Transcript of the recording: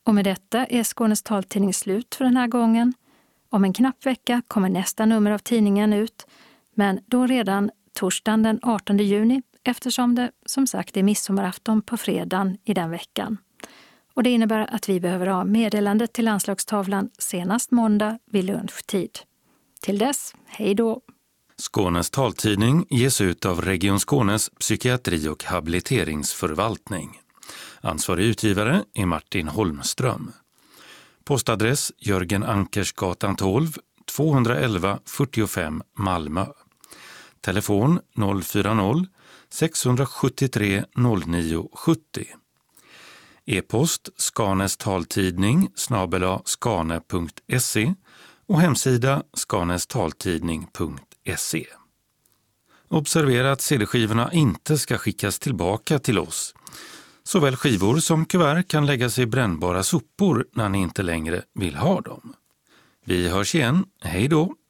Och med detta är Skånes taltidning slut för den här gången. Om en knapp vecka kommer nästa nummer av tidningen ut, men då redan torsdagen den 18 juni eftersom det som sagt är midsommarafton på fredagen i den veckan. Och det innebär att vi behöver ha meddelandet till anslagstavlan senast måndag vid lunchtid. Till dess, hej då! Skånes taltidning ges ut av Region Skånes psykiatri- och habiliteringsförvaltning. Ansvarig utgivare är Martin Holmström. Postadress Jörgen Ankersgatan 12, 211 45 Malmö. Telefon 040 673 0970. E-post skanestaltidning @skane.se och hemsida skanestaltidning.se. Observera att CD-skivorna inte ska skickas tillbaka till oss. Såväl skivor som kuvert kan läggas i brännbara sopor när ni inte längre vill ha dem. Vi hörs igen, hej då!